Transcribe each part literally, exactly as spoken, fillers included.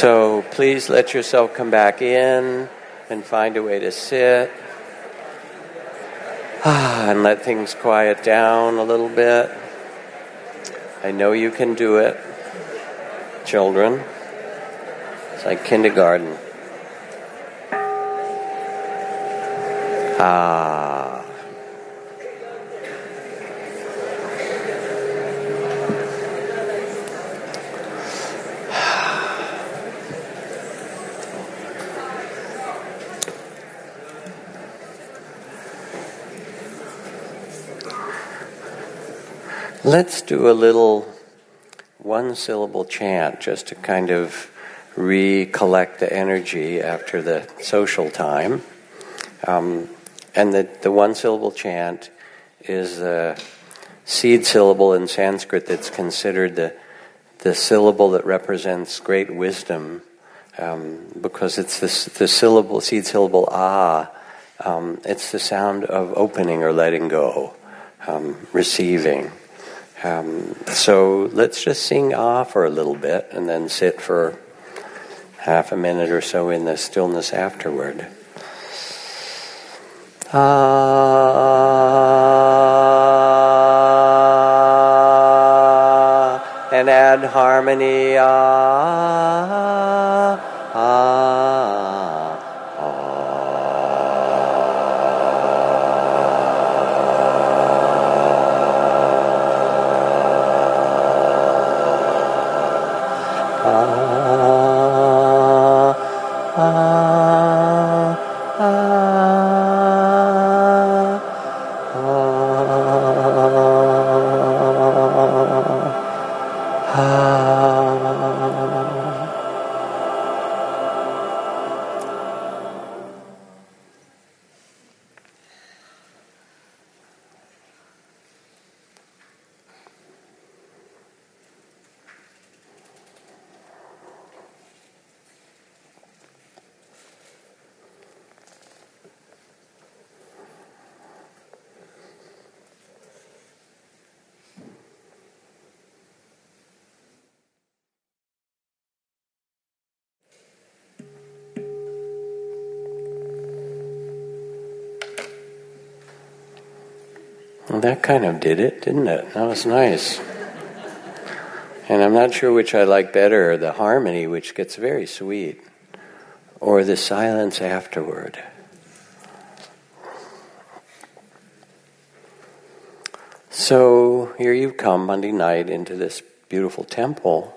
So please let yourself come back in and find a way to sit. And let things quiet down a little bit. I know you can do it, children. It's like kindergarten. Ah. Let's do a little one-syllable chant just to kind of recollect the energy after the social time. Um, and the, the one-syllable chant is the seed syllable in Sanskrit that's considered the, the syllable that represents great wisdom um, because it's the, the syllable, seed syllable ah. Um, it's the sound of opening or letting go, um, receiving. Um, so let's just sing ah for a little bit and then sit for half a minute or so in the stillness afterward. Ah, and add harmony. Ah, ah, ah. Well, that kind of did it, didn't it? That was nice. And I'm not sure which I like better, the harmony, which gets very sweet, or the silence afterward. So here you've come Monday night into this beautiful temple,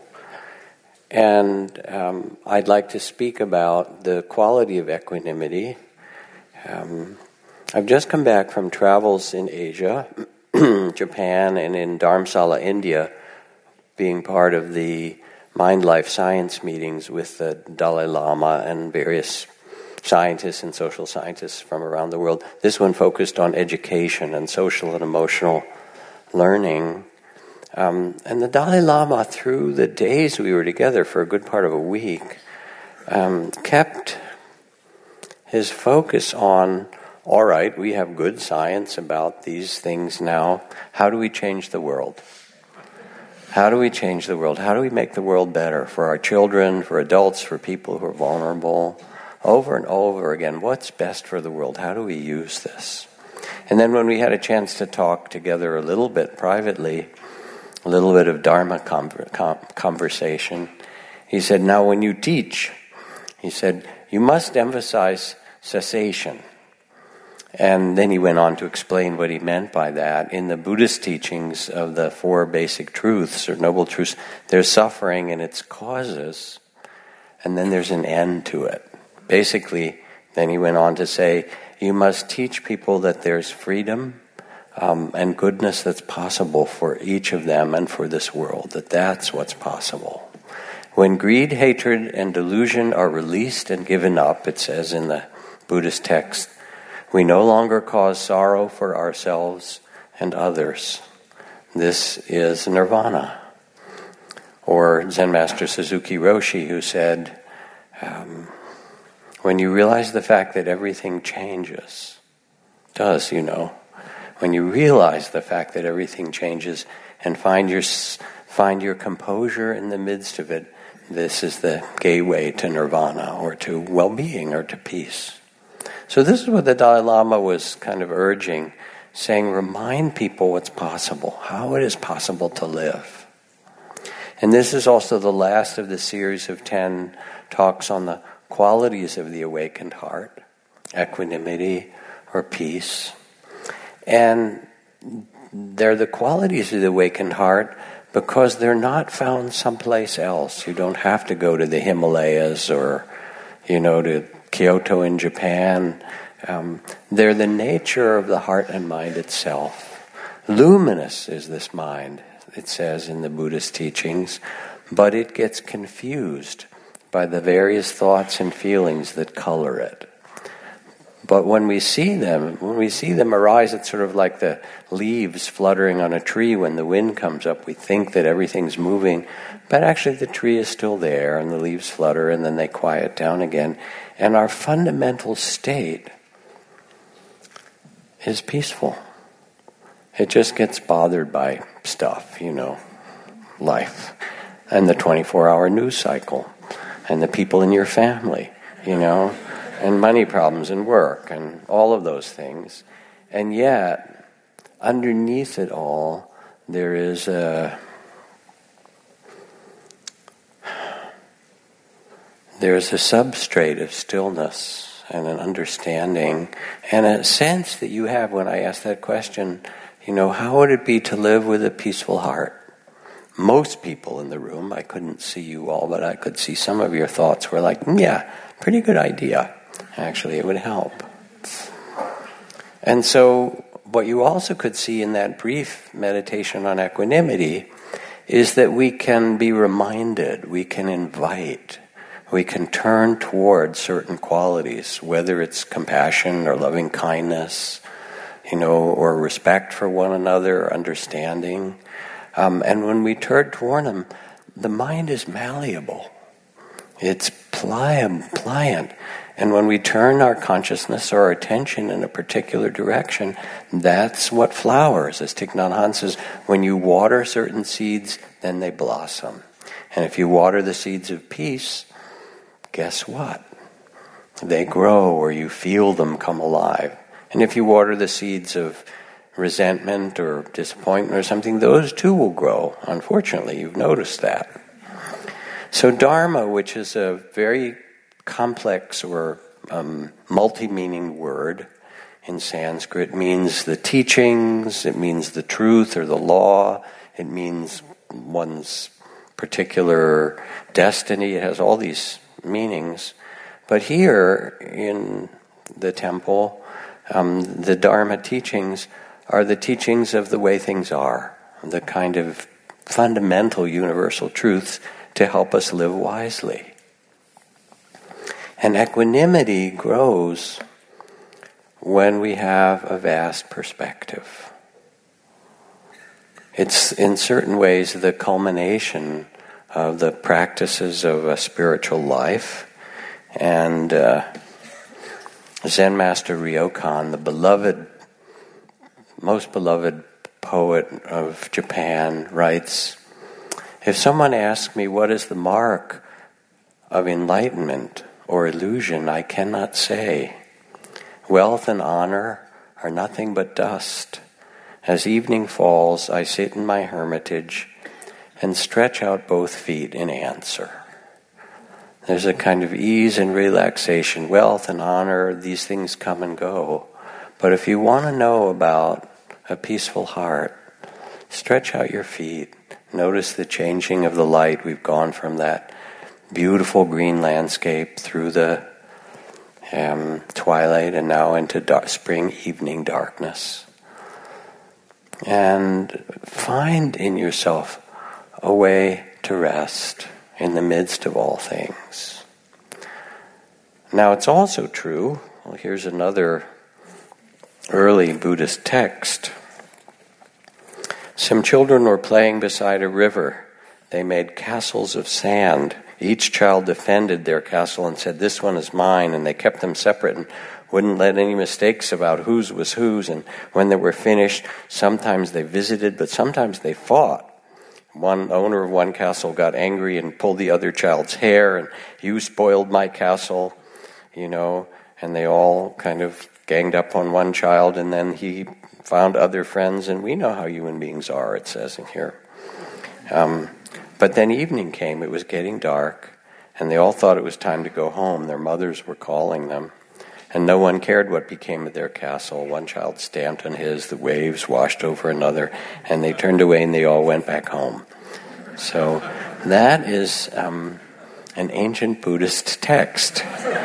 and um, I'd like to speak about the quality of equanimity. Um, I've just come back from travels in Asia, Japan, and in Dharamsala, India, being part of the Mind Life Science meetings with the Dalai Lama and various scientists and social scientists from around the world. This one focused on education and social and emotional learning. Um, and the Dalai Lama, through the days we were together for a good part of a week, um, kept his focus on, all right, we have good science about these things now. How do we change the world? How do we change the world? How do we make the world better for our children, for adults, for people who are vulnerable? Over and over again, what's best for the world? How do we use this? And then when we had a chance to talk together a little bit privately, a little bit of Dharma conversation, he said, now when you teach, he said, you must emphasize cessation. And then he went on to explain what he meant by that. In the Buddhist teachings of the four basic truths, or noble truths, there's suffering and its causes, and then there's an end to it. Basically, then he went on to say, you must teach people that there's freedom um, and goodness that's possible for each of them and for this world, that that's what's possible. When greed, hatred, and delusion are released and given up, it says in the Buddhist text, we no longer cause sorrow for ourselves and others. This is nirvana. Or Zen Master Suzuki Roshi, who said, um, when you realize the fact that everything changes, does, you know, when you realize the fact that everything changes and find your find your composure in the midst of it, this is the gateway to nirvana, or to well-being, or to peace. So this is what the Dalai Lama was kind of urging, saying, remind people what's possible, how it is possible to live. And this is also the last of the series of ten talks on the qualities of the awakened heart, equanimity or peace. And they're the qualities of the awakened heart because they're not found someplace else. You don't have to go to the Himalayas or, you know, to Kyoto in Japan. Um, they're the nature of the heart and mind itself. Luminous is this mind, it says in the Buddhist teachings, but it gets confused by the various thoughts and feelings that color it. But when we see them, when we see them arise, it's sort of like the leaves fluttering on a tree when the wind comes up. We think that everything's moving, but actually the tree is still there and the leaves flutter and then they quiet down again. And our fundamental state is peaceful. It just gets bothered by stuff, you know, life, and the twenty-four hour news cycle, and the people in your family, you know, and money problems and work and all of those things. And yet, underneath it all, there is a there's a substrate of stillness and an understanding and a sense that you have when I ask that question, you know, how would it be to live with a peaceful heart? Most people in the room, I couldn't see you all, but I could see some of your thoughts were like, yeah, pretty good idea. Actually, it would help. And so what you also could see in that brief meditation on equanimity is that we can be reminded, we can invite, we can turn toward certain qualities, whether it's compassion or loving kindness, you know, or respect for one another, or understanding. Um, and when we turn toward them, the mind is malleable. It's pliant, pliant. And when we turn our consciousness or our attention in a particular direction, that's what flowers. As Thich Nhat Hanh says, when you water certain seeds, then they blossom. And if you water the seeds of peace, guess what? They grow, or you feel them come alive. And if you water the seeds of resentment or disappointment or something, those too will grow. Unfortunately, you've noticed that. So Dharma, which is a very complex or um, multi-meaning word in Sanskrit, means the teachings, it means the truth or the law, it means one's particular destiny, it has all these meanings. But here in the temple, um, the Dharma teachings are the teachings of the way things are, the kind of fundamental universal truths to help us live wisely. And equanimity grows when we have a vast perspective. It's in certain ways the culmination of the practices of a spiritual life. And uh, Zen Master Ryokan, the beloved, most beloved poet of Japan, writes, if someone asks me what is the mark of enlightenment or illusion, I cannot say. Wealth and honor are nothing but dust. As evening falls, I sit in my hermitage and stretch out both feet in answer. There's a kind of ease and relaxation. Wealth and honor, these things come and go. But if you want to know about a peaceful heart, stretch out your feet. Notice the changing of the light. We've gone from that beautiful green landscape through the um, twilight and now into dark, spring evening darkness. And find in yourself a way to rest in the midst of all things. Now it's also true, well, here's another early Buddhist text. Some children were playing beside a river. They made castles of sand. Each child defended their castle and said, this one is mine, and they kept them separate and wouldn't let any mistakes about whose was whose. And when they were finished, sometimes they visited, but sometimes they fought. one owner of one castle got angry and pulled the other child's hair, and you spoiled my castle, you know, and they all kind of ganged up on one child, and then he found other friends, and we know how human beings are, it says in here. Um, but then evening came, it was getting dark, and they all thought it was time to go home. Their mothers were calling them, and no one cared what became of their castle. One child stamped on his, the waves washed over another, and they turned away and they all went back home. So that is um, an ancient Buddhist text.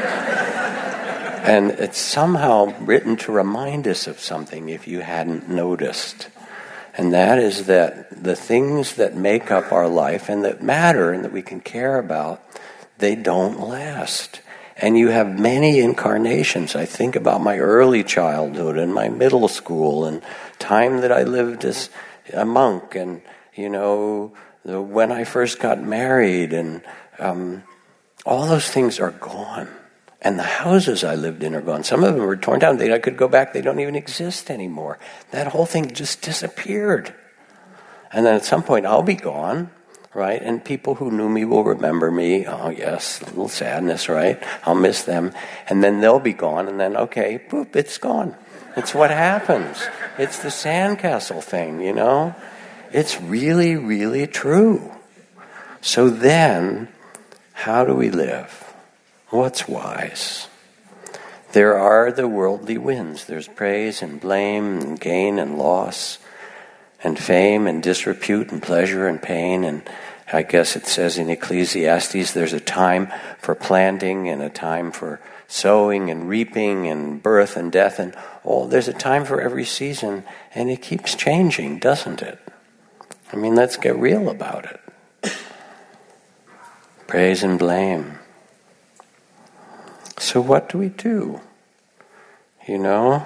And it's somehow written to remind us of something if you hadn't noticed. And that is that the things that make up our life and that matter and that we can care about, they don't last. And you have many incarnations. I think about my early childhood and my middle school and time that I lived as a monk and, you know, the, when I first got married, and um, all those things are gone. And the houses I lived in are gone. Some of them were torn down. They, I could go back. They don't even exist anymore. That whole thing just disappeared. And then at some point, I'll be gone, right? And people who knew me will remember me. Oh, yes, a little sadness, right? I'll miss them. And then they'll be gone. And then, okay, boop, it's gone. It's what happens. It's the sandcastle thing, you know? It's really, really true. So then, how do we live? What's wise? There are the worldly winds. There's praise and blame and gain and loss and fame and disrepute and pleasure and pain. And I guess it says in Ecclesiastes there's a time for planting and a time for sowing and reaping and birth and death. And all. There's a time for every season, and it keeps changing, doesn't it? I mean, let's get real about it. Praise and blame. So what do we do? You know?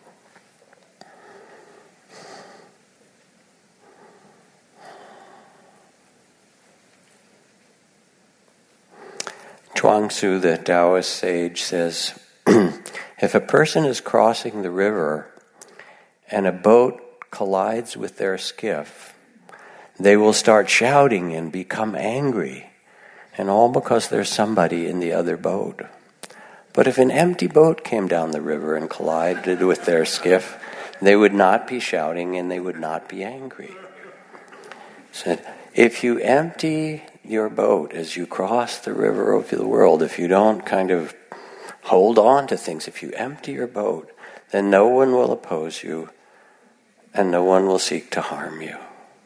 Chuang-Tzu, the Taoist sage, says, if a person is crossing the river and a boat collides with their skiff, they will start shouting and become angry, and all because there's somebody in the other boat. But if an empty boat came down the river and collided with their skiff, they would not be shouting and they would not be angry. Said, if you empty your boat as you cross the river over the world, if you don't kind of hold on to things, if you empty your boat, then no one will oppose you and no one will seek to harm you.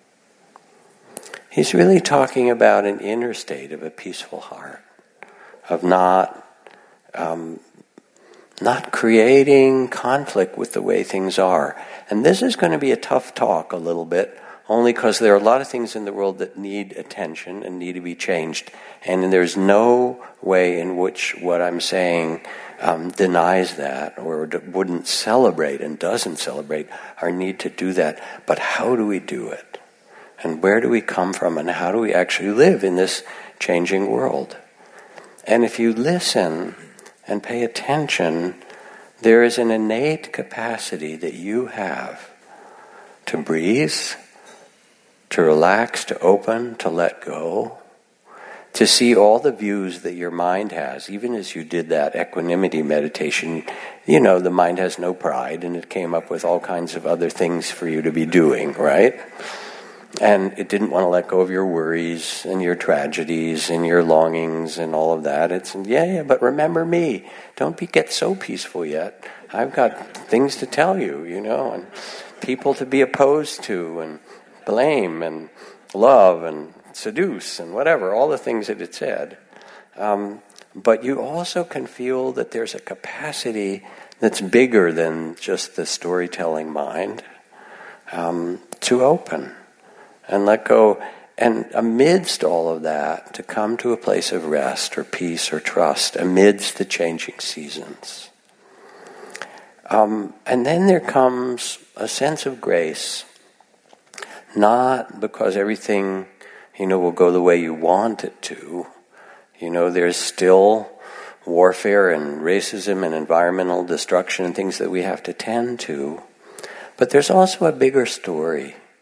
He's really talking about an inner state of a peaceful heart, of not Um, not creating conflict with the way things are. And this is going to be a tough talk a little bit, only because there are a lot of things in the world that need attention and need to be changed. And there's no way in which what I'm saying um, denies that or d- wouldn't celebrate and doesn't celebrate our need to do that. But how do we do it? And where do we come from? And how do we actually live in this changing world? And if you listen and pay attention, there is an innate capacity that you have to breathe, to relax, to open, to let go, to see all the views that your mind has. Even as you did that equanimity meditation, you know, the mind has no pride, and it came up with all kinds of other things for you to be doing, right? And it didn't want to let go of your worries and your tragedies and your longings and all of that. It's, yeah, yeah, but remember me. Don't be get so peaceful yet. I've got things to tell you, you know, and people to be opposed to, and blame and love and seduce and whatever, all the things that it said. Um, but you also can feel that there's a capacity that's bigger than just the storytelling mind um, to open and let go, and amidst all of that, to come to a place of rest or peace or trust amidst the changing seasons. Um, and then there comes a sense of grace, not because everything, you know, will go the way you want it to. You know, there's still warfare and racism and environmental destruction and things that we have to tend to. But there's also a bigger story.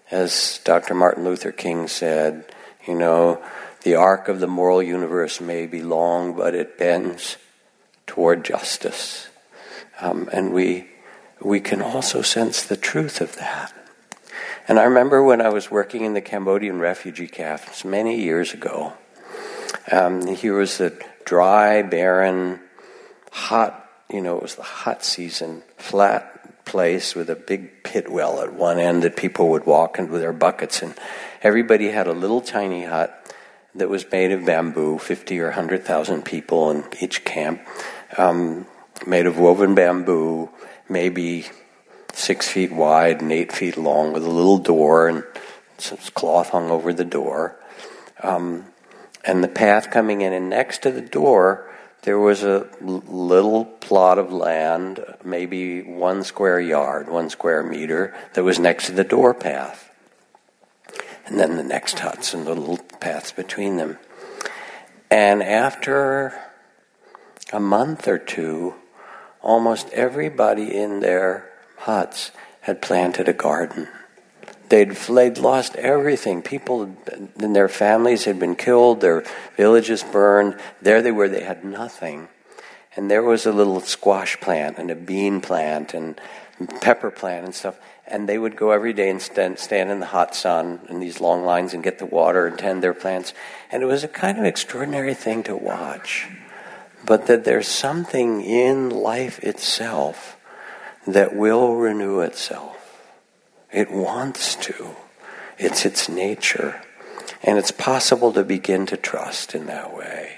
As Doctor Martin Luther King said, you know, the arc of the moral universe may be long, but it bends toward justice. Um, and we we can also sense the truth of that. And I remember when I was working in the Cambodian refugee camps many years ago, um, here was a dry, barren, hot, you know, it was the hot season, flat place with a big pit well at one end that people would walk in with their buckets, and everybody had a little tiny hut that was made of bamboo, fifty or one hundred thousand people in each camp, um, made of woven bamboo, maybe six feet wide and eight feet long, with a little door and some cloth hung over the door. Um, and the path coming in, and next to the door there was a l- little plot of land, maybe one square yard, one square meter, that was next to the door path. And then the next huts and the little paths between them. And after a month or two, almost everybody in their huts had planted a garden. They'd, they'd lost everything. People and their families had been killed, their villages burned. There they were, they had nothing. And there was a little squash plant and a bean plant and pepper plant and stuff. And they would go every day and stand, stand in the hot sun in these long lines and get the water and tend their plants. And it was a kind of extraordinary thing to watch. But that there's something in life itself that will renew itself. It wants to. It's its nature. And it's possible to begin to trust in that way.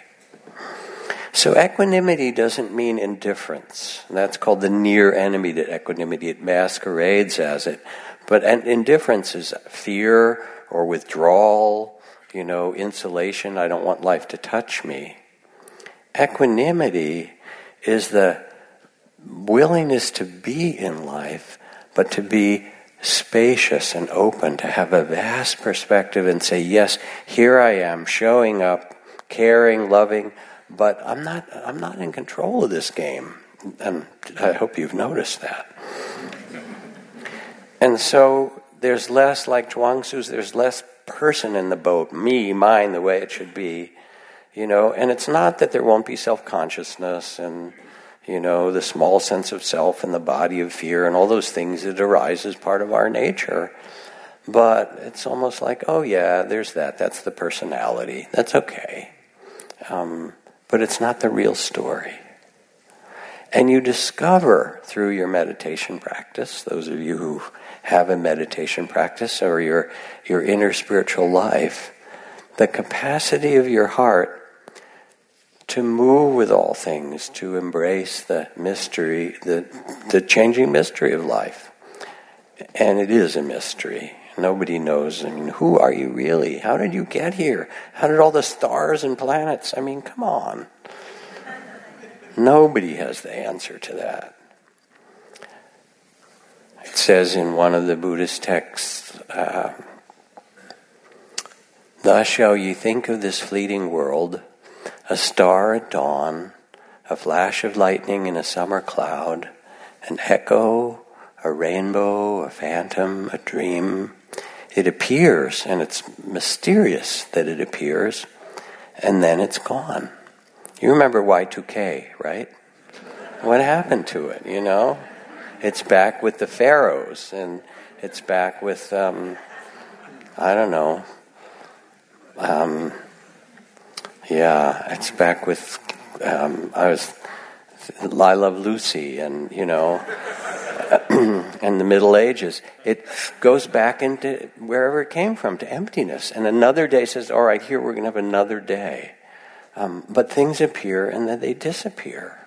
So equanimity doesn't mean indifference. And that's called the near enemy to equanimity. It masquerades as it. But indifference is fear or withdrawal, you know, insulation. I don't want life to touch me. Equanimity is the willingness to be in life, but to be spacious and open, to have a vast perspective and say, yes, here I am, showing up, caring, loving, but I'm not I'm not in control of this game. And I hope you've noticed that. And so there's less, like Chuang Tzu's, there's less person in the boat, me, mine, the way it should be, you know, and it's not that there won't be self-consciousness and, you know, the small sense of self and the body of fear and all those things that arise as part of our nature. But it's almost like, oh yeah, there's that. That's the personality. That's okay. Um, but it's not the real story. And you discover through your meditation practice, those of you who have a meditation practice or your, your inner spiritual life, the capacity of your heart to move with all things, to embrace the mystery, the the changing mystery of life. And it is a mystery. Nobody knows. I mean, who are you really? How did you get here? How did all the stars and planets? I mean, come on. Nobody has the answer to that. It says in one of the Buddhist texts, uh, thus shall ye think of this fleeting world, a star at dawn, a flash of lightning in a summer cloud, an echo, a rainbow, a phantom, a dream. It appears, and it's mysterious that it appears, and then it's gone. You remember Y two K, right? What happened to it, you know? It's back with the pharaohs, and it's back with, um, I don't know, um... Yeah, it's back with, um, I was, I Love Lucy and, you know, and the Middle Ages. It goes back into wherever it came from, to emptiness. And another day says, all right, here we're going to have another day. Um, but things appear and then they disappear.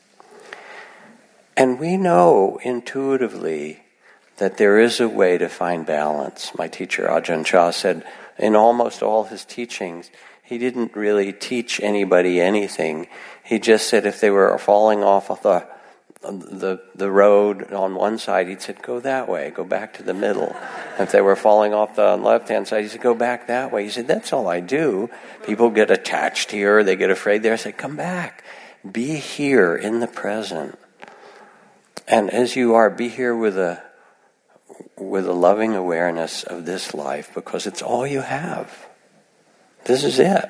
And we know intuitively that there is a way to find balance. My teacher, Ajahn Chah, said in almost all his teachings, he didn't really teach anybody anything. He just said if they were falling off of the, the the road on one side, he said, go that way, go back to the middle. If they were falling off the left-hand side, he said, go back that way. He said, that's all I do. People get attached here, they get afraid there. I said, come back. Be here in the present. And as you are, be here with a with a loving awareness of this life because it's all you have. This is it.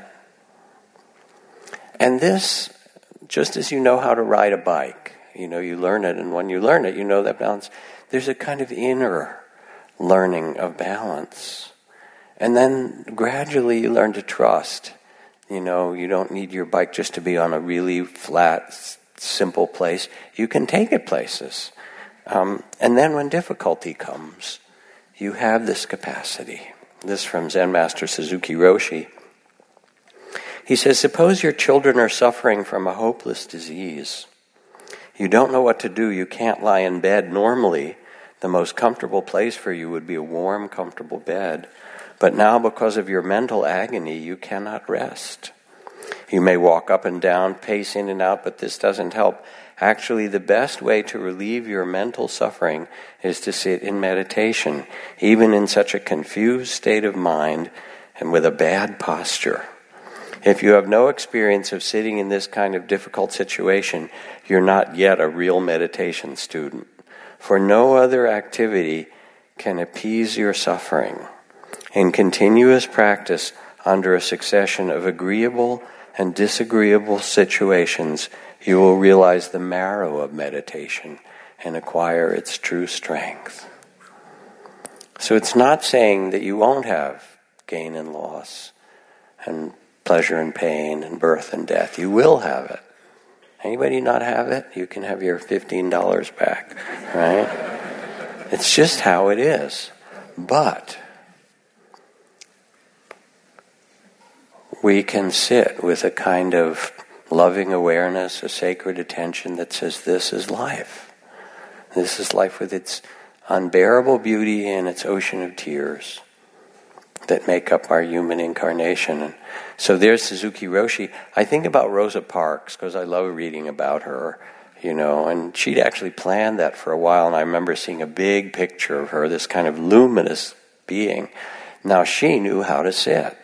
And this, just as you know how to ride a bike, you know, you learn it, and when you learn it, you know that balance. There's a kind of inner learning of balance. And then gradually you learn to trust. You know, you don't need your bike just to be on a really flat, simple place. You can take it places. Um, and then when difficulty comes, you have this capacity. This from Zen Master Suzuki Roshi. He says, suppose your children are suffering from a hopeless disease. You don't know what to do. You can't lie in bed. Normally, the most comfortable place for you would be a warm, comfortable bed. But now, because of your mental agony, you cannot rest. You may walk up and down, pace in and out, but this doesn't help. Actually, the best way to relieve your mental suffering is to sit in meditation, even in such a confused state of mind and with a bad posture. If you have no experience of sitting in this kind of difficult situation, you're not yet a real meditation student. For no other activity can appease your suffering. In continuous practice under a succession of agreeable and disagreeable situations, you will realize the marrow of meditation and acquire its true strength. So it's not saying that you won't have gain and loss and pleasure and pain and birth and death. You will have it. Anybody not have it? You can have your fifteen dollars back, right? It's just how it is. But we can sit with a kind of loving awareness, a sacred attention that says this is life. This is life with its unbearable beauty and its ocean of tears that make up our human incarnation. And so there's Suzuki Roshi. I think about Rosa Parks because I love reading about her, you know, and she'd actually planned that for a while, and I remember seeing a big picture of her, this kind of luminous being. Now she knew how to sit.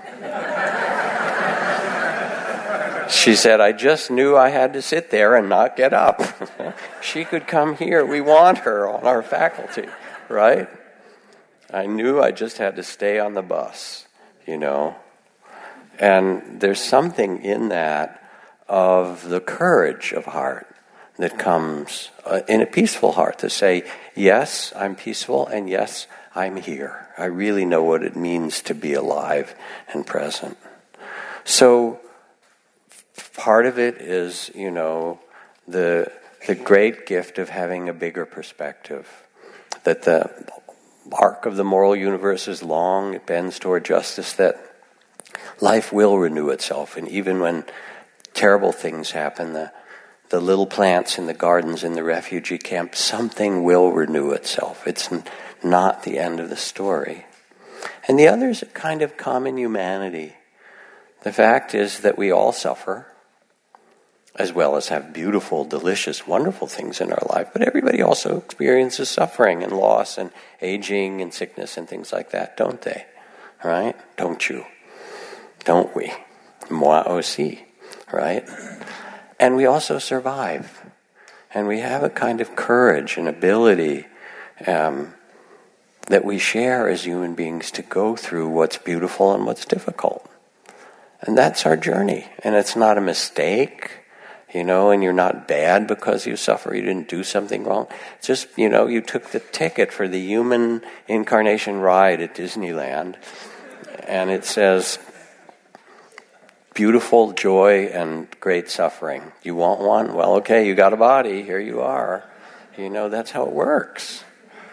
She said, I just knew I had to sit there and not get up. She could come here. We want her on our faculty, right? I knew I just had to stay on the bus, you know. And there's something in that of the courage of heart that comes uh, in a peaceful heart to say, yes, I'm peaceful, and yes, I'm here. I really know what it means to be alive and present. So part of it is, you know, the the great gift of having a bigger perspective, that the arc of the moral universe is long, it bends toward justice, that life will renew itself, and even when terrible things happen, the the little plants in the gardens in the refugee camp, something will renew itself. It's n- not the end of the story. And the other is a kind of common humanity. The fact is that we all suffer, as well as have beautiful, delicious, wonderful things in our life, but everybody also experiences suffering and loss and aging and sickness and things like that, don't they? Right? Don't you? Don't we? Moi aussi, right? And we also survive. And we have a kind of courage and ability um, that we share as human beings to go through what's beautiful and what's difficult. And that's our journey. And it's not a mistake, you know, and you're not bad because you suffer, you didn't do something wrong. It's just, you know, you took the ticket for the human incarnation ride at Disneyland, and it says, beautiful joy and great suffering. You want one? Well, okay, you got a body, here you are. You know, that's how it works.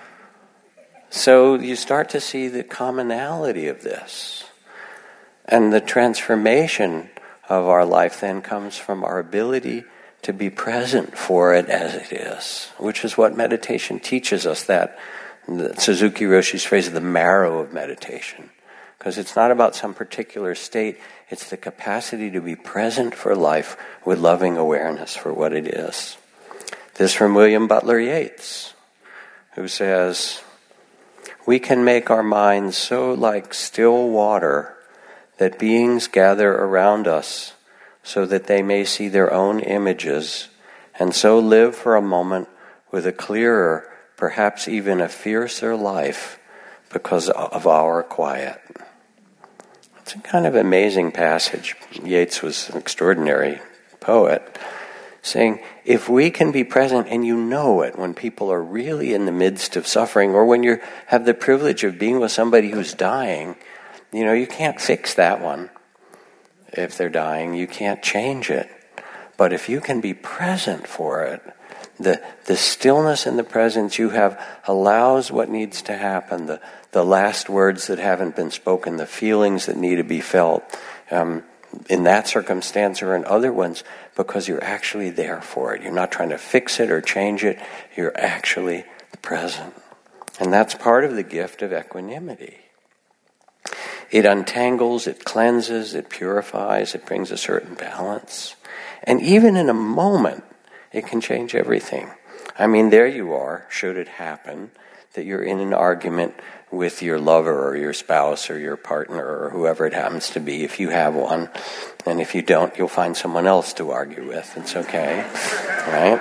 So you start to see the commonality of this. And the transformation of our life then comes from our ability to be present for it as it is, which is what meditation teaches us, that Suzuki Roshi's phrase, the marrow of meditation. Because it's not about some particular state, it's the capacity to be present for life with loving awareness for what it is. This from William Butler Yeats, who says, we can make our minds so like still water that beings gather around us so that they may see their own images, and so live for a moment with a clearer, perhaps even a fiercer life because of our quiet. It's a kind of amazing passage. Yeats was an extraordinary poet, saying, if we can be present, and you know it when people are really in the midst of suffering, or when you have the privilege of being with somebody who's dying, you know, you can't fix that one. If they're dying, you can't change it. But if you can be present for it, the the stillness and the presence you have allows what needs to happen, the, the last words that haven't been spoken, the feelings that need to be felt, um, in that circumstance or in other ones, because you're actually there for it. You're not trying to fix it or change it. You're actually present. And that's part of the gift of equanimity. It untangles, it cleanses, it purifies, it brings a certain balance. And even in a moment, it can change everything. I mean, there you are, should it happen, that you're in an argument with your lover or your spouse or your partner or whoever it happens to be, if you have one. And if you don't, you'll find someone else to argue with. It's okay, right?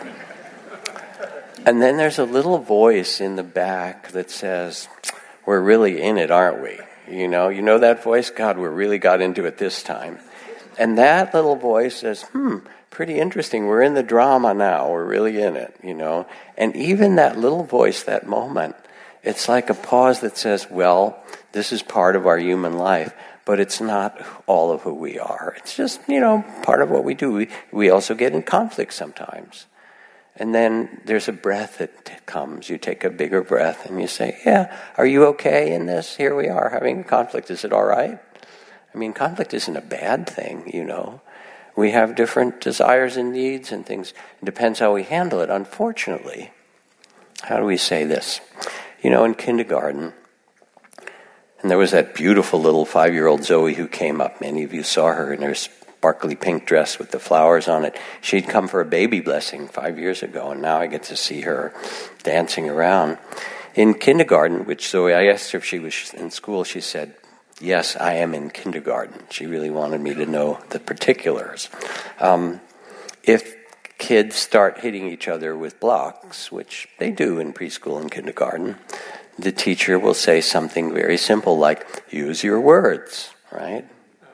And then there's a little voice in the back that says, we're really in it, aren't we? You know, you know that voice? God, we really got into it this time. And that little voice says, hmm, pretty interesting. We're in the drama now. We're really in it, you know. And even that little voice, that moment, it's like a pause that says, well, this is part of our human life, but it's not all of who we are. It's just, you know, part of what we do. We, we also get in conflict sometimes. And then there's a breath that t- comes. You take a bigger breath and you say, yeah, are you okay in this? Here we are having a conflict. Is it all right? I mean, conflict isn't a bad thing, you know. We have different desires and needs and things. It depends how we handle it. Unfortunately, how do we say this? You know, in kindergarten, and there was that beautiful little five-year-old Zoe who came up. Many of you saw her in her sparkly pink dress with the flowers on it. She'd come for a baby blessing five years ago, and now I get to see her dancing around. In kindergarten, which Zoe, I asked her if she was in school, she said, yes, I am in kindergarten. She really wanted me to know the particulars. Um, if kids start hitting each other with blocks, which they do in preschool and kindergarten, the teacher will say something very simple like, use your words, right?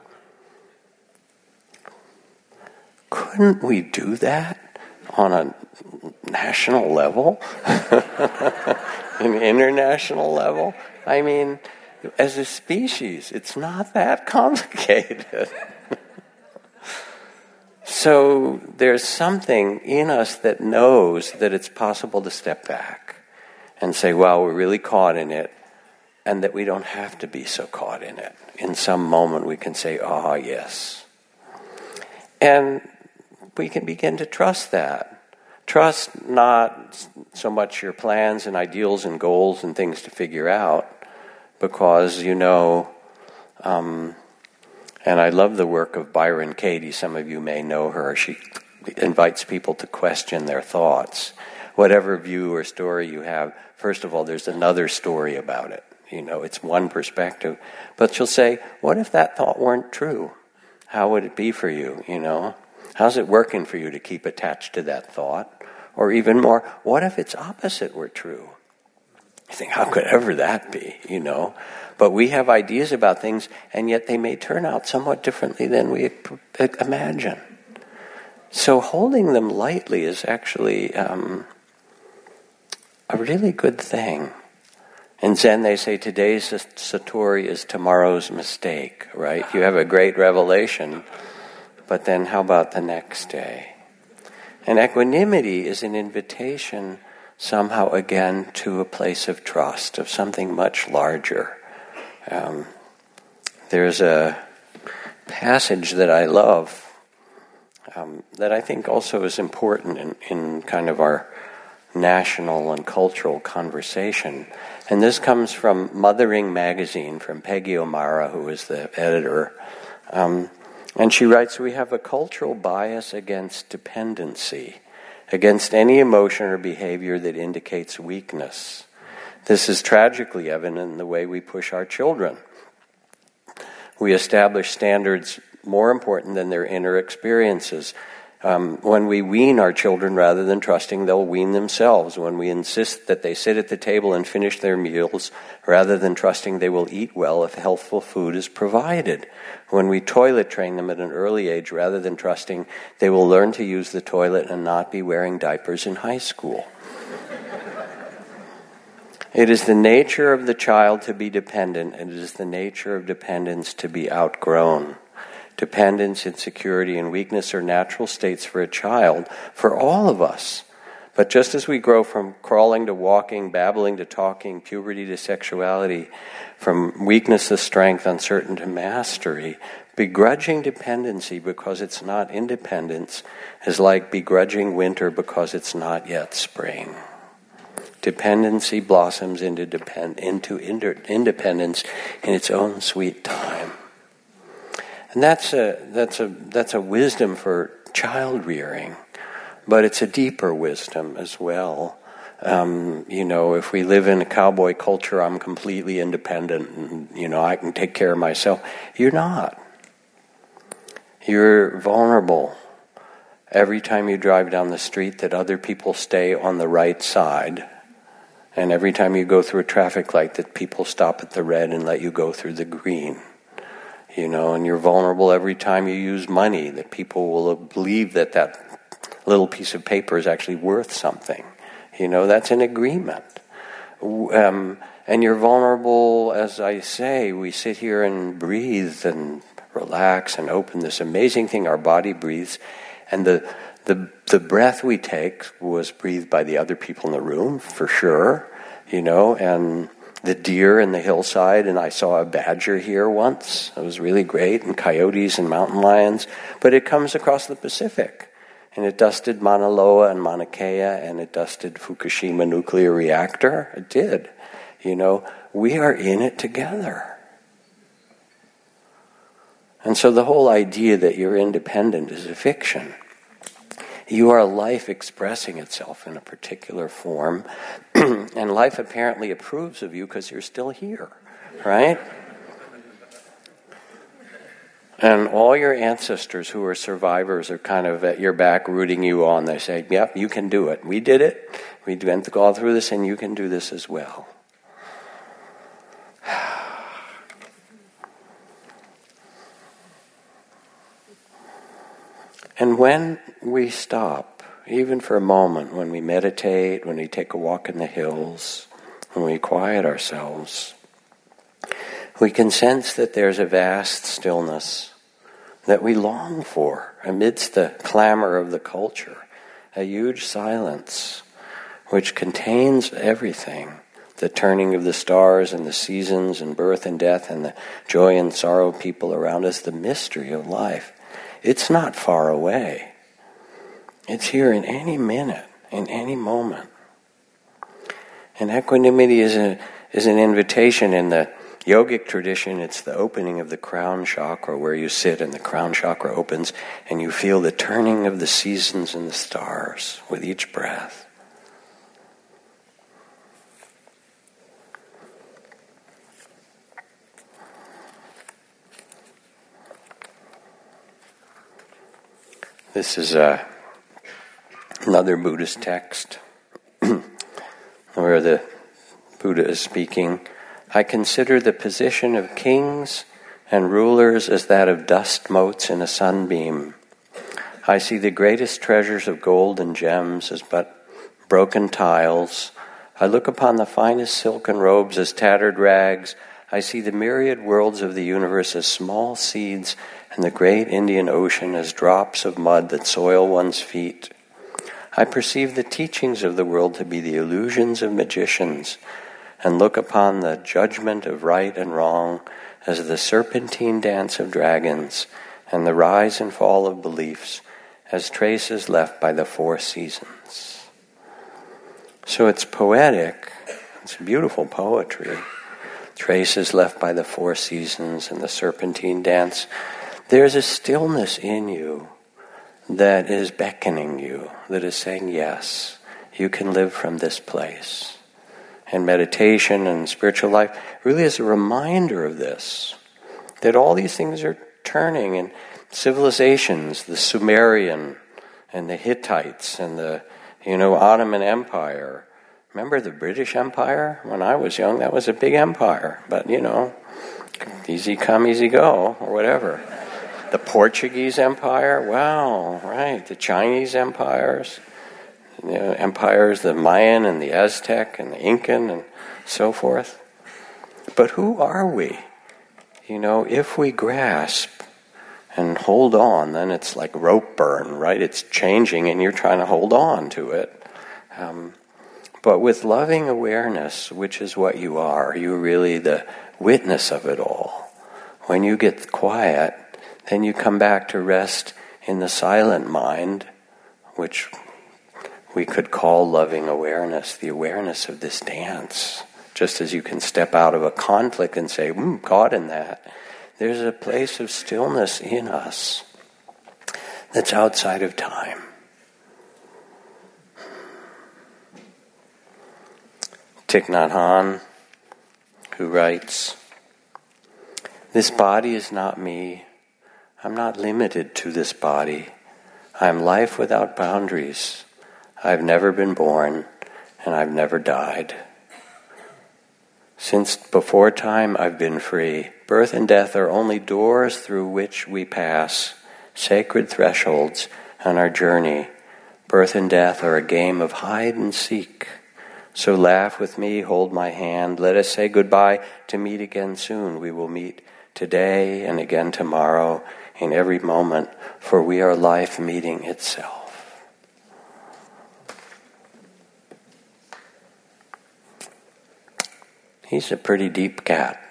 Couldn't we do that on a national level? An international level? I mean, as a species, it's not that complicated. So there's something in us that knows that it's possible to step back and say, wow, we're really caught in it, and that we don't have to be so caught in it. In some moment we can say, ah, yes. And we can begin to trust that. Trust not so much your plans and ideals and goals and things to figure out, because, you know, um, and I love the work of Byron Katie. Some of you may know her. She invites people to question their thoughts. Whatever view or story you have, first of all, there's another story about it. You know, it's one perspective. But she'll say, what if that thought weren't true? How would it be for you, you know? How's it working for you to keep attached to that thought? Or even more, what if its opposite were true? You think, how could ever that be, you know? But we have ideas about things, and yet they may turn out somewhat differently than we imagine. So holding them lightly is actually um, a really good thing. In Zen, they say today's satori is tomorrow's mistake, right? You have a great revelation, but then how about the next day? And equanimity is an invitation somehow again to a place of trust, of something much larger. Um, there's a passage that I love um, that I think also is important in, in kind of our national and cultural conversation. And this comes from Mothering Magazine, from Peggy O'Mara, who is the editor. Um, and she writes, we have a cultural bias against dependency, against any emotion or behavior that indicates weakness. This is tragically evident in the way we push our children. We establish standards more important than their inner experiences. Um, when we wean our children rather than trusting they'll wean themselves, when we insist that they sit at the table and finish their meals rather than trusting they will eat well if healthful food is provided, when we toilet train them at an early age rather than trusting they will learn to use the toilet and not be wearing diapers in high school. It is the nature of the child to be dependent, and it is the nature of dependence to be outgrown. Dependence, insecurity, and weakness are natural states for a child, for all of us. But just as we grow from crawling to walking, babbling to talking, puberty to sexuality, from weakness to strength, uncertain to mastery, begrudging dependency because it's not independence is like begrudging winter because it's not yet spring. Dependency blossoms into, depend, into inter, independence in its own sweet time. And that's a that's a that's a wisdom for child rearing, but it's a deeper wisdom as well. Um, you know, if we live in a cowboy culture, I'm completely independent, and you know I can take care of myself. You're not. You're vulnerable. Every time you drive down the street, that other people stay on the right side, and every time you go through a traffic light, that people stop at the red and let you go through the green. You know, and you're vulnerable every time you use money, that people will believe that that little piece of paper is actually worth something. You know, that's an agreement. Um, and you're vulnerable, as I say, we sit here and breathe and relax and open this amazing thing our body breathes. And the, the, the breath we take was breathed by the other people in the room, for sure, you know, and the deer in the hillside, and I saw a badger here once. It was really great, and coyotes and mountain lions. But it comes across the Pacific, and it dusted Mauna Loa and Mauna Kea, and it dusted Fukushima nuclear reactor. It did. You know, we are in it together. And so the whole idea that you're independent is a fiction. You are life expressing itself in a particular form, and life apparently approves of you because you're still here, right? And all your ancestors who are survivors are kind of at your back rooting you on. They say, yep, you can do it. We did it. We went all through this, and you can do this as well. And when we stop, even for a moment, when we meditate, when we take a walk in the hills, when we quiet ourselves, we can sense that there's a vast stillness that we long for amidst the clamor of the culture, a huge silence which contains everything, the turning of the stars and the seasons and birth and death and the joy and sorrow of people around us, the mystery of life. It's not far away. It's here in any minute, in any moment. And equanimity is a is an invitation. In the yogic tradition, it's the opening of the crown chakra, where you sit and the crown chakra opens and you feel the turning of the seasons and the stars with each breath. This is a, another Buddhist text where the Buddha is speaking. I consider the position of kings and rulers as that of dust motes in a sunbeam. I see the greatest treasures of gold and gems as but broken tiles. I look upon the finest silken robes as tattered rags. I see the myriad worlds of the universe as small seeds, and the great Indian Ocean as drops of mud that soil one's feet. I perceive the teachings of the world to be the illusions of magicians, and look upon the judgment of right and wrong as the serpentine dance of dragons, and the rise and fall of beliefs as traces left by the four seasons. So it's poetic, it's beautiful poetry. Traces left by the four seasons and the serpentine dance. There's a stillness in you that is beckoning you, that is saying, yes, you can live from this place. And meditation and spiritual life really is a reminder of this, that all these things are turning, and civilizations, the Sumerian and the Hittites and the, you know, Ottoman Empire. Remember the British Empire? When I was young, that was a big empire. But, you know, easy come, easy go, or whatever. The Portuguese Empire, wow, right. The Chinese empires, you know, empires, the Mayan and the Aztec and the Incan and so forth. But who are we? You know, if we grasp and hold on, then it's like rope burn, right? It's changing and you're trying to hold on to it. Um, but with loving awareness, which is what you are, you're really the witness of it all. When you get quiet, then you come back to rest in the silent mind, which we could call loving awareness, the awareness of this dance. Just as you can step out of a conflict and say, mm, caught in that, there's a place of stillness in us that's outside of time. Thich Nhat Hanh, who writes, "This body is not me. I'm not limited to this body. I'm life without boundaries. I've never been born, and I've never died. Since before time I've been free. Birth and death are only doors through which we pass, sacred thresholds on our journey. Birth and death are a game of hide and seek. So laugh with me, hold my hand. Let us say goodbye to meet again soon. We will meet today and again tomorrow in every moment, for we are life meeting itself." He's a pretty deep cat.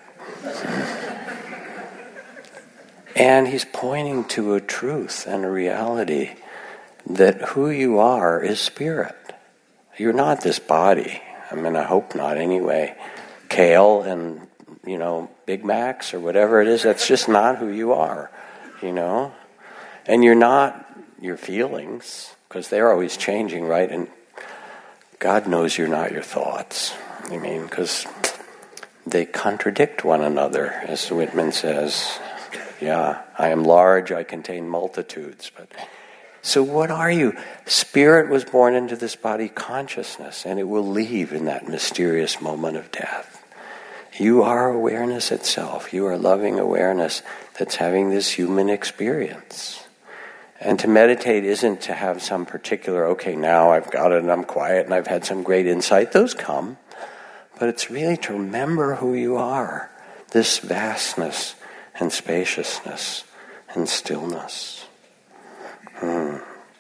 And he's pointing to a truth and a reality that who you are is spirit. You're not this body. I mean, I hope not anyway. Kale and, you know, Big Macs or whatever it is, that's just not who you are, you know. And you're not your feelings, because they're always changing, right? And God knows you're not your thoughts. I mean, because they contradict one another, as Whitman says. Yeah, I am large, I contain multitudes. But so what are you? Spirit was born into this body, consciousness, and it will leave in that mysterious moment of death. You are awareness itself. You are loving awareness that's having this human experience. And to meditate isn't to have some particular, okay, now I've got it and I'm quiet and I've had some great insight. Those come. But it's really to remember who you are, this vastness and spaciousness and stillness. Hmm.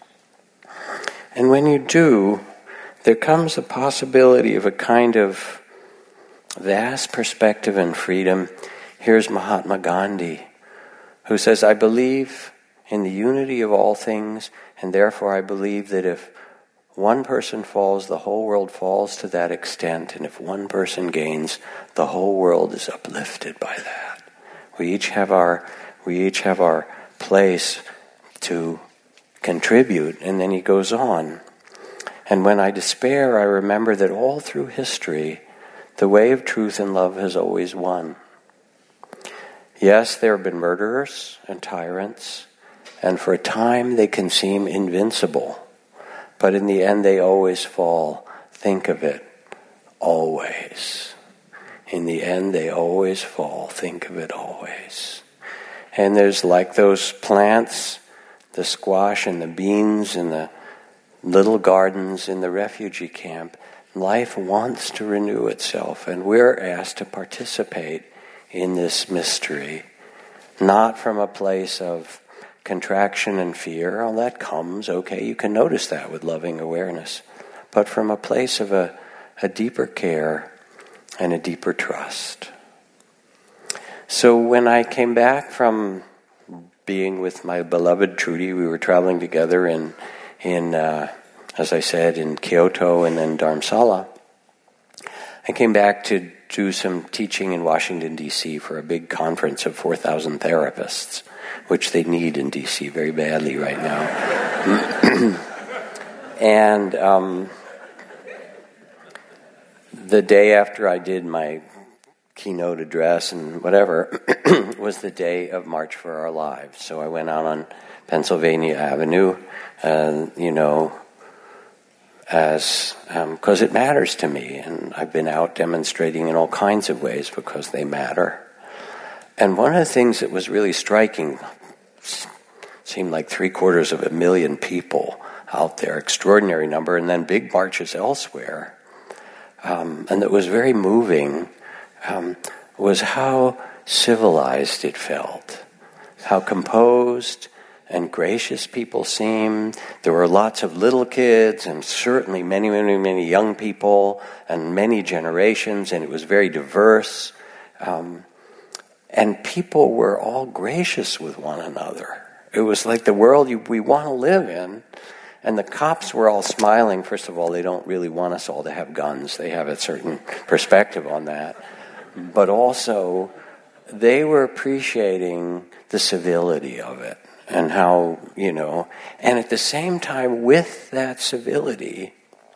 And when you do, there comes the possibility of a kind of vast perspective and freedom. Here's Mahatma Gandhi, who says, "I believe in the unity of all things, and therefore I believe that if one person falls, the whole world falls to that extent, and if one person gains, the whole world is uplifted by that." We each have our we each have our place to contribute, and then he goes on. "And when I despair, I remember that all through history, the way of truth and love has always won. Yes, there have been murderers and tyrants, and for a time they can seem invincible. But in the end, they always fall. Think of it, always. In the end, they always fall. Think of it, always." And there's like those plants, the squash and the beans and the little gardens in the refugee camp. Life wants to renew itself, and we're asked to participate in this mystery, not from a place of contraction and fear. Oh, that comes, okay, you can notice that with loving awareness. But from a place of a, a deeper care and a deeper trust. So when I came back from being with my beloved Trudy, we were traveling together in, in uh, as I said, in Kyoto and then Dharamsala. I came back to do some teaching in Washington, D C for a big conference of four thousand therapists, which they need in D C very badly right now. And um, the day after I did my keynote address and whatever, was the day of March for Our Lives. So I went out on Pennsylvania Avenue, and, you know, as because um, it matters to me, and I've been out demonstrating in all kinds of ways because they matter. And one of the things that was really striking, seemed like three quarters of a million people out there, extraordinary number, and then big marches elsewhere. Um, and that was very moving, um, was how civilized it felt, how composed and gracious people seemed. There were lots of little kids and certainly many, many, many young people and many generations, and it was very diverse. Um, and people were all gracious with one another. It was like the world you, we want to live in. And the cops were all smiling. First of all, they don't really want us all to have guns. They have a certain perspective on that. But also, they were appreciating the civility of it and how, you know, and at the same time, with that civility,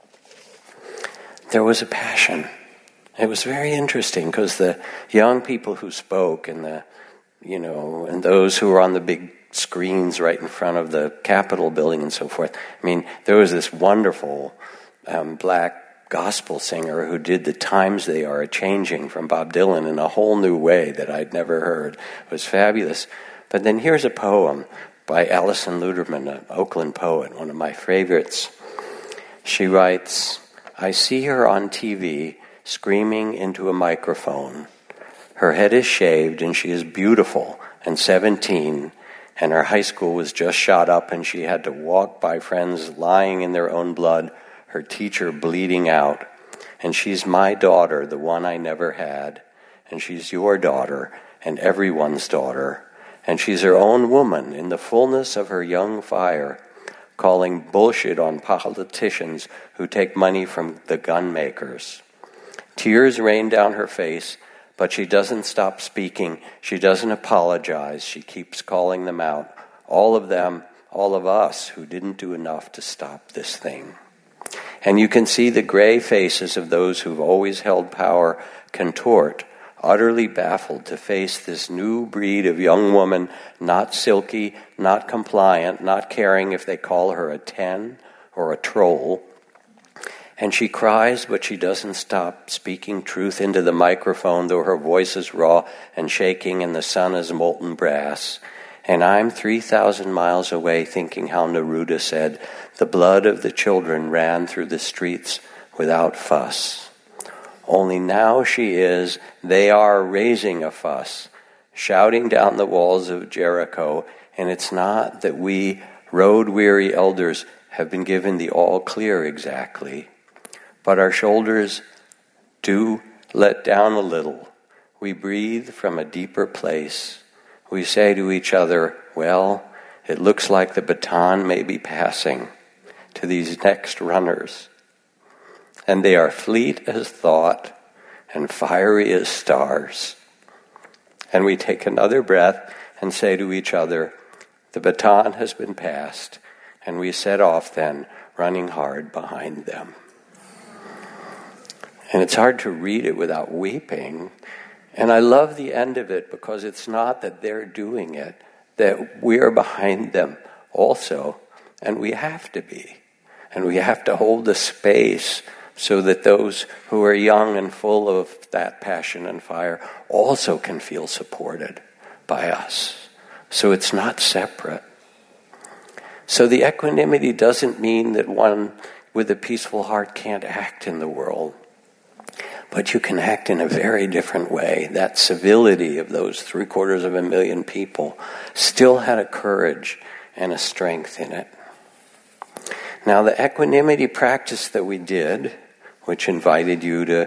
there was a passion. It was very interesting because the young people who spoke and the, you know, and those who were on the big screens right in front of the Capitol building and so forth. I mean, there was this wonderful um, black gospel singer who did The Times They Are A-Changing from Bob Dylan in a whole new way that I'd never heard. It was fabulous. But then here's a poem by Alison Luderman, an Oakland poet, one of my favorites. She writes, "I see her on T V screaming into a microphone. Her head is shaved and she is beautiful and seventeen, and her high school was just shot up and she had to walk by friends lying in their own blood, her teacher bleeding out. And she's my daughter, the one I never had. And she's your daughter and everyone's daughter. And she's her own woman in the fullness of her young fire, calling bullshit on politicians who take money from the gun makers. Tears rain down her face, but she doesn't stop speaking. She doesn't apologize. She keeps calling them out. All of them, all of us who didn't do enough to stop this thing." And you can see the gray faces of those who've always held power contort, utterly baffled to face this new breed of young woman, not silky, not compliant, not caring if they call her a ten or a troll. And she cries, but she doesn't stop speaking truth into the microphone, though her voice is raw and shaking and the sun is molten brass. And I'm three thousand miles away thinking how Neruda said, "The blood of the children ran through the streets without fuss." Only now she is, they are raising a fuss, shouting down the walls of Jericho, and it's not that we road-weary elders have been given the all-clear exactly. But our shoulders do let down a little. We breathe from a deeper place. We say to each other, well, it looks like the baton may be passing to these next runners. And they are fleet as thought and fiery as stars. And we take another breath and say to each other, the baton has been passed, and we set off then, running hard behind them. And it's hard to read it without weeping. And I love the end of it because it's not that they're doing it, that we're behind them also, and we have to be. And we have to hold the space so that those who are young and full of that passion and fire also can feel supported by us. So it's not separate. So the equanimity doesn't mean that one with a peaceful heart can't act in the world. But you can act in a very different way. That civility of those three quarters of a million people still had a courage and a strength in it. Now, the equanimity practice that we did, which invited you to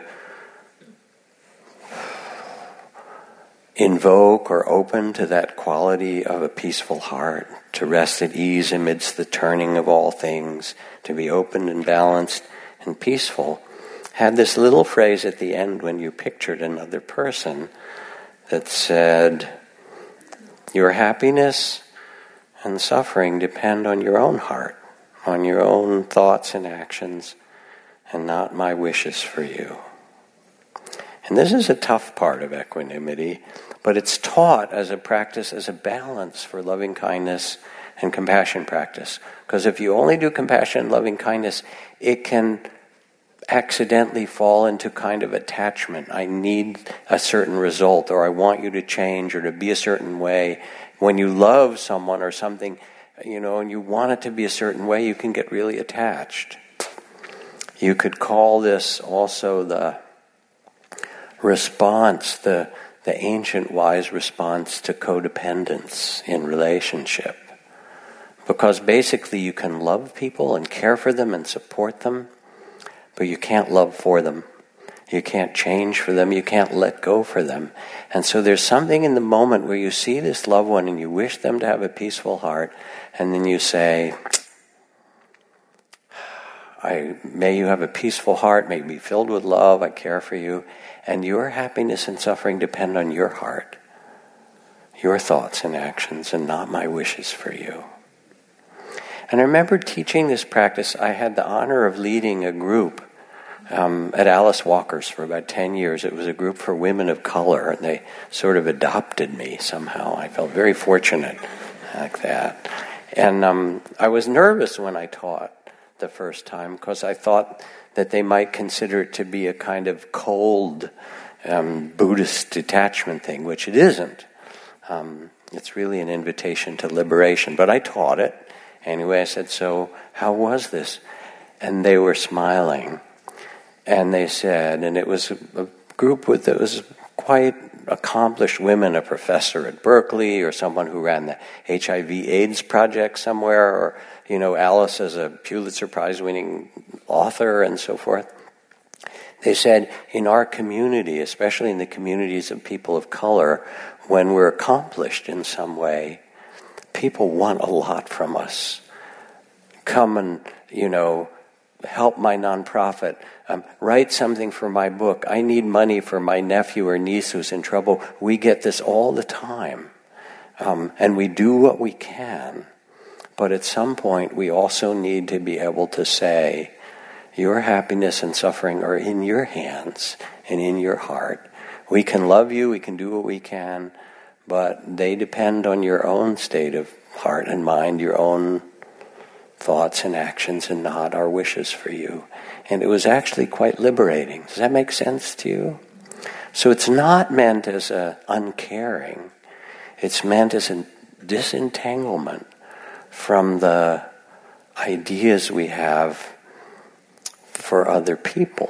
invoke or open to that quality of a peaceful heart, to rest at ease amidst the turning of all things, to be open and balanced and peaceful, had this little phrase at the end when you pictured another person that said, your happiness and suffering depend on your own heart, on your own thoughts and actions, and not my wishes for you. And this is a tough part of equanimity, but it's taught as a practice, as a balance for loving kindness and compassion practice. Because if you only do compassion and loving kindness, it can accidentally fall into kind of attachment. I need a certain result, or I want you to change or to be a certain way. When you love someone or something, you know, and you want it to be a certain way, you can get really attached. You could call this also the response, the, the ancient wise response to codependence in relationship. Because basically you can love people and care for them and support them, but you can't love for them. You can't change for them. You can't let go for them. And so there's something in the moment where you see this loved one and you wish them to have a peaceful heart, and then you say, I, may you have a peaceful heart, may you be filled with love, I care for you, and your happiness and suffering depend on your heart, your thoughts and actions, and not my wishes for you. And I remember teaching this practice. I had the honor of leading a group um, at Alice Walker's for about ten years. It was a group for women of color, and they sort of adopted me somehow. I felt very fortunate like that. And um, I was nervous when I taught the first time because I thought that they might consider it to be a kind of cold um, Buddhist detachment thing, which it isn't. Um, it's really an invitation to liberation. But I taught it. Anyway, I said, so how was this? And they were smiling. And they said, and it was a group with, it was quite accomplished women, a professor at Berkeley, or someone who ran the H I V AIDS project somewhere, or, you know, Alice as a Pulitzer Prize winning author and so forth. They said, in our community, especially in the communities of people of color, when we're accomplished in some way, people want a lot from us. Come and, you know, help my nonprofit. Um, write something for my book. I need money for my nephew or niece who's in trouble. We get this all the time. Um, and we do what we can. But at some point, we also need to be able to say, your happiness and suffering are in your hands and in your heart. We can love you, we can do what we can, but they depend on your own state of heart and mind, your own thoughts and actions, and not our wishes for you. And it was actually quite liberating. Does that make sense to you? So it's not meant as a uncaring. It's meant as a disentanglement from the ideas we have for other people.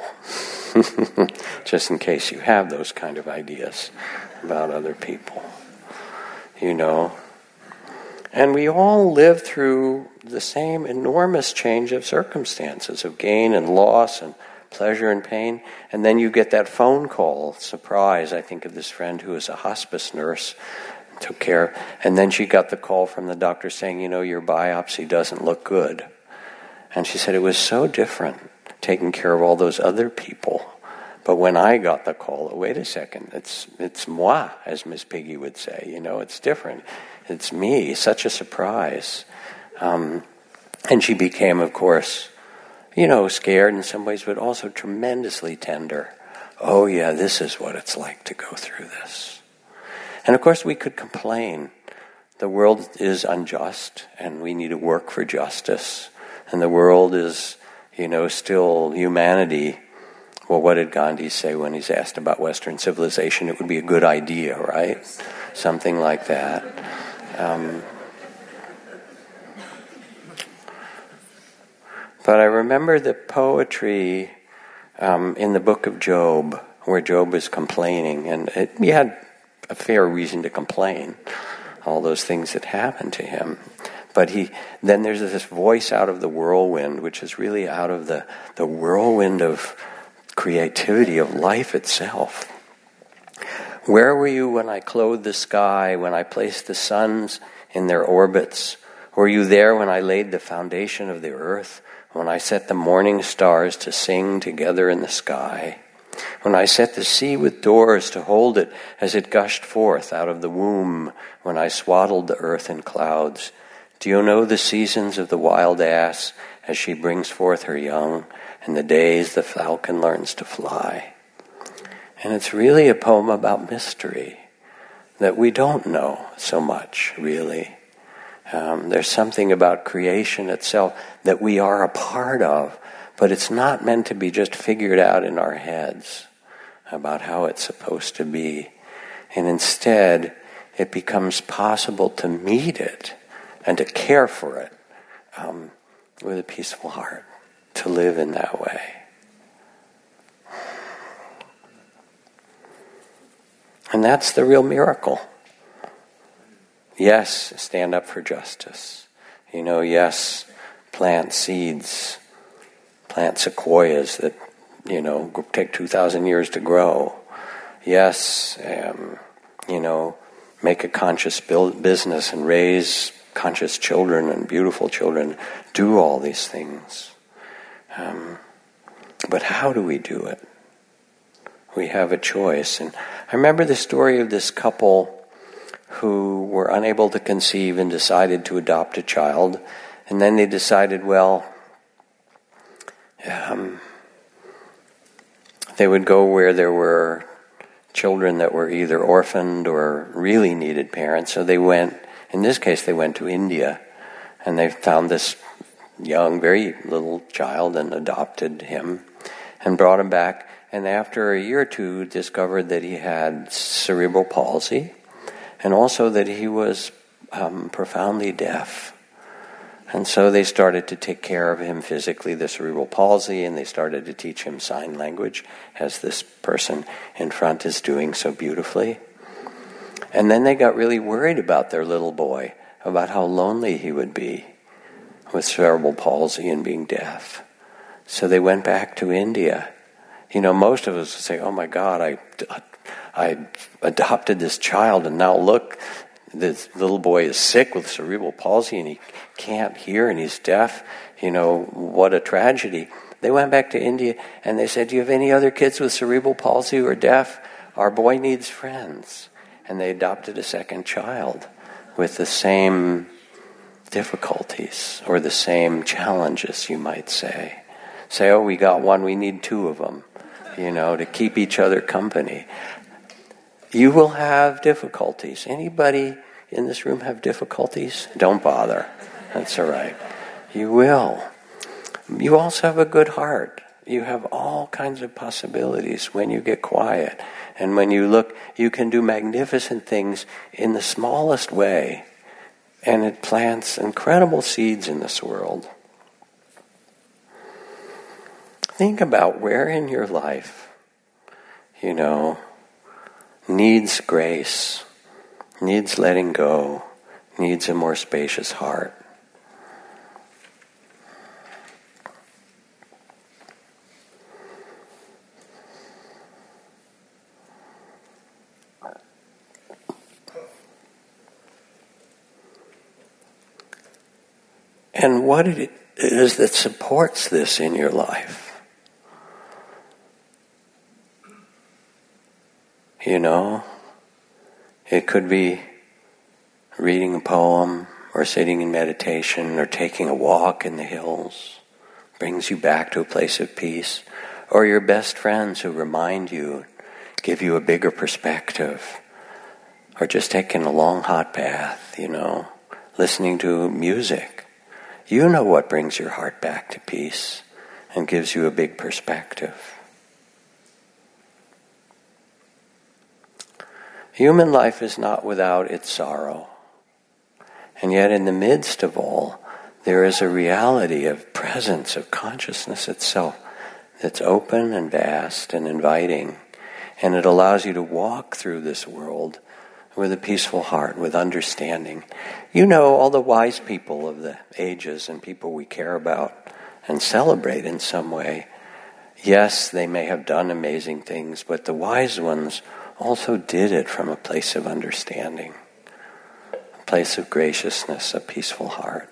Just in case you have those kind of ideas about other people. You know. And we all live through the same enormous change of circumstances, of gain and loss and pleasure and pain. And then you get that phone call, surprise. I think of this friend who was a hospice nurse, took care. And then she got the call from the doctor saying, you know, your biopsy doesn't look good. And she said it was so different taking care of all those other people. But when I got the call, wait a second, it's it's moi, as Miss Piggy would say. You know, it's different. It's me, such a surprise. Um, and she became, of course, you know, scared in some ways, but also tremendously tender. Oh yeah, this is what it's like to go through this. And of course we could complain. The world is unjust, and we need to work for justice. And the world is, you know, still humanity. Well, what did Gandhi say when he's asked about Western civilization? It would be a good idea, right? Something like that. Um, but I remember the poetry um, in the book of Job, where Job is complaining, and it, he had a fair reason to complain, all those things that happened to him. But he then there's this voice out of the whirlwind, which is really out of the, the whirlwind of creativity, of life itself. Where were you when I clothed the sky, when I placed the suns in their orbits? Were you there when I laid the foundation of the earth, when I set the morning stars to sing together in the sky? When I set the sea with doors to hold it as it gushed forth out of the womb, when I swaddled the earth in clouds? Do you know the seasons of the wild ass as she brings forth her young, and the days the falcon learns to fly? And it's really a poem about mystery, that we don't know so much, really. Um, there's something about creation itself that we are a part of, but it's not meant to be just figured out in our heads about how it's supposed to be. And instead, it becomes possible to meet it and to care for it um, with a peaceful heart, to live in that way. And that's the real miracle. Yes, stand up for justice. You know, yes, plant seeds, plant sequoias that, you know, take two thousand years to grow. Yes, um, you know, make a conscious build business and raise conscious children and beautiful children. Do all these things. Um, but how do we do it? We have a choice. And I remember the story of this couple who were unable to conceive and decided to adopt a child. And then they decided, well, um, they would go where there were children that were either orphaned or really needed parents. So they went, in this case, they went to India. And they found this young, very little child and adopted him and brought him back. And after a year or two, discovered that he had cerebral palsy and also that he was um, profoundly deaf. And so they started to take care of him physically, the cerebral palsy, and they started to teach him sign language, as this person in front is doing so beautifully. And then they got really worried about their little boy, about how lonely he would be with cerebral palsy and being deaf. So they went back to India. You know, most of us would say, oh my God, I, I adopted this child and now look, this little boy is sick with cerebral palsy and he can't hear and he's deaf. You know, what a tragedy. They went back to India and they said, do you have any other kids with cerebral palsy who are deaf? Our boy needs friends. And they adopted a second child with the same difficulties or the same challenges, you might say. Say, oh, we got one, we need two of them, you know, to keep each other company. You will have difficulties. Anybody in this room have difficulties? Don't bother. That's all right. You will. You also have a good heart. You have all kinds of possibilities when you get quiet. And when you look, you can do magnificent things in the smallest way. And it plants incredible seeds in this world. Think about where in your life, you know, needs grace, needs letting go, needs a more spacious heart. And what it is that supports this in your life. You know, it could be reading a poem or sitting in meditation or taking a walk in the hills. Brings you back to a place of peace. Or your best friends who remind you, give you a bigger perspective. Or just taking a long hot bath, you know, listening to music. You know what brings your heart back to peace and gives you a big perspective. Human life is not without its sorrow. And yet in the midst of all, there is a reality of presence, of consciousness itself that's open and vast and inviting. And it allows you to walk through this world with a peaceful heart, with understanding. You know, all the wise people of the ages and people we care about and celebrate in some way, yes, they may have done amazing things, but the wise ones also did it from a place of understanding, a place of graciousness, a peaceful heart.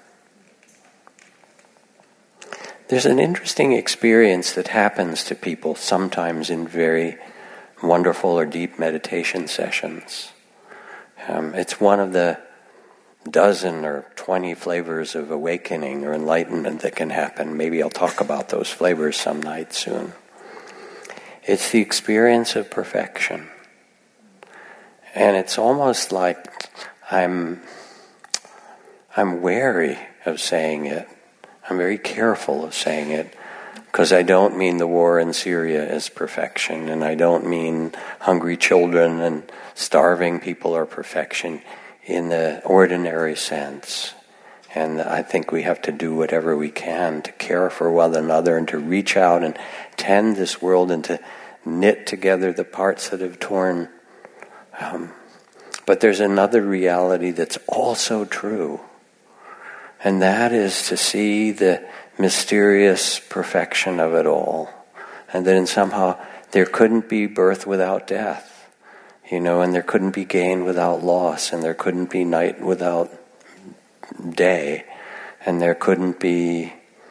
There's an interesting experience that happens to people sometimes in very wonderful or deep meditation sessions. Um, it's one of the dozen or twenty flavors of awakening or enlightenment that can happen. Maybe I'll talk about those flavors some night soon. It's the experience of perfection. And it's almost like I'm I'm wary of saying it. I'm very careful of saying it, because I don't mean the war in Syria as perfection, and I don't mean hungry children and starving people are perfection in the ordinary sense. And I think we have to do whatever we can to care for one another and to reach out and tend this world and to knit together the parts that have torn. Um, but there's another reality that's also true, and that is to see the mysterious perfection of it all, and then somehow there couldn't be birth without death, you know, and there couldn't be gain without loss, and there couldn't be night without day, and there couldn't be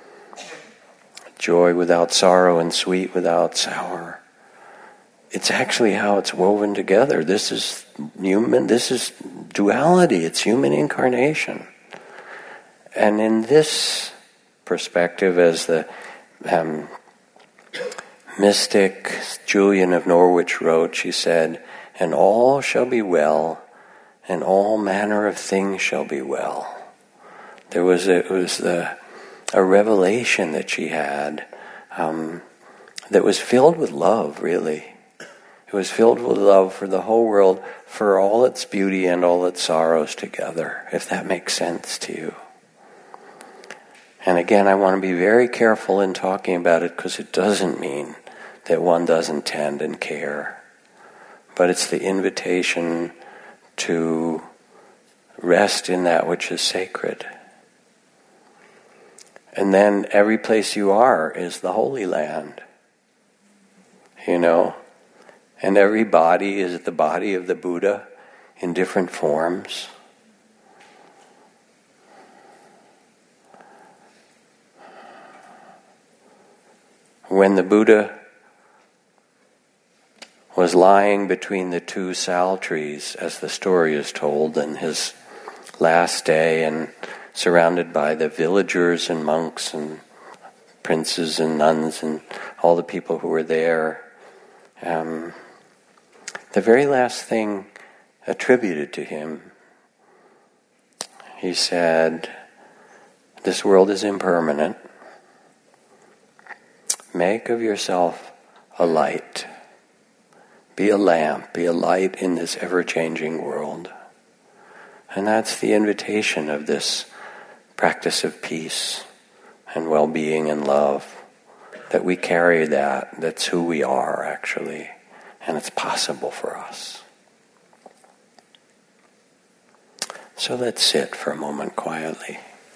joy without sorrow and sweet without sour. It's actually how it's woven together. This is human, this is duality, it's human incarnation. And in this perspective, as the um, mystic Julian of Norwich wrote, she said, "And all shall be well, and all manner of things shall be well." There was a, it was the, a revelation that she had um, that was filled with love, really. It was filled with love for the whole world, for all its beauty and all its sorrows together, if that makes sense to you. And again, I want to be very careful in talking about it, because it doesn't mean that one doesn't tend and care. But it's the invitation to rest in that which is sacred. And then every place you are is the Holy Land. You know? And every body is the body of the Buddha in different forms. When the Buddha was lying between the two sal trees, as the story is told, in his last day, and surrounded by the villagers and monks and princes and nuns and all the people who were there, um, the very last thing attributed to him, he said, "This world is impermanent. Make of yourself a light. Be a lamp, be a light in this ever-changing world." And that's the invitation of this practice of peace and well-being and love, that we carry that. That's who we are, actually, and it's possible for us. So let's sit for a moment quietly.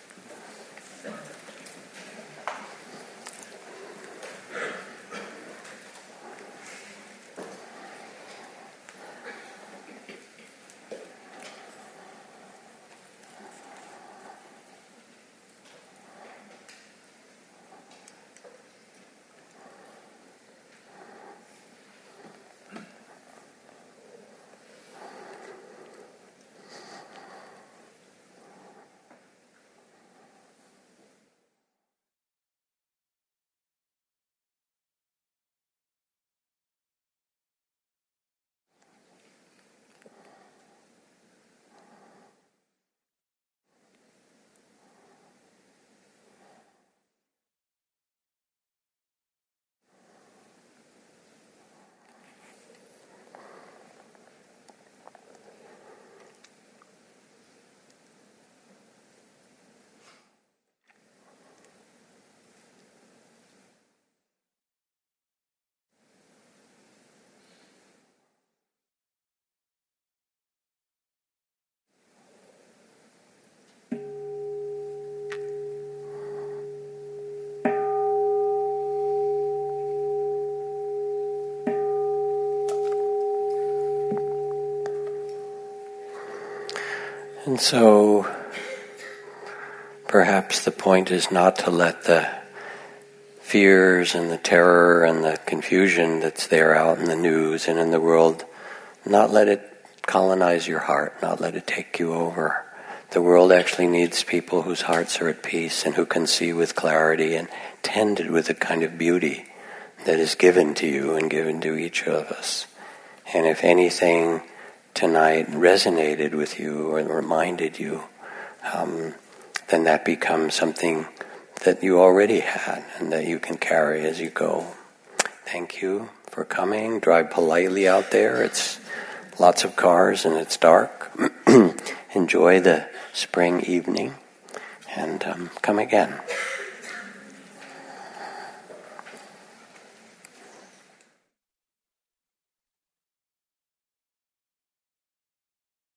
And so, perhaps the point is not to let the fears and the terror and the confusion that's there out in the news and in the world, not let it colonize your heart, not let it take you over. The world actually needs people whose hearts are at peace and who can see with clarity and tended with a kind of beauty that is given to you and given to each of us. And if anything tonight resonated with you or reminded you, um, then that becomes something that you already had and that you can carry as you go. Thank you for coming. Drive politely out there. It's lots of cars and it's dark. Enjoy the spring evening and um, come again.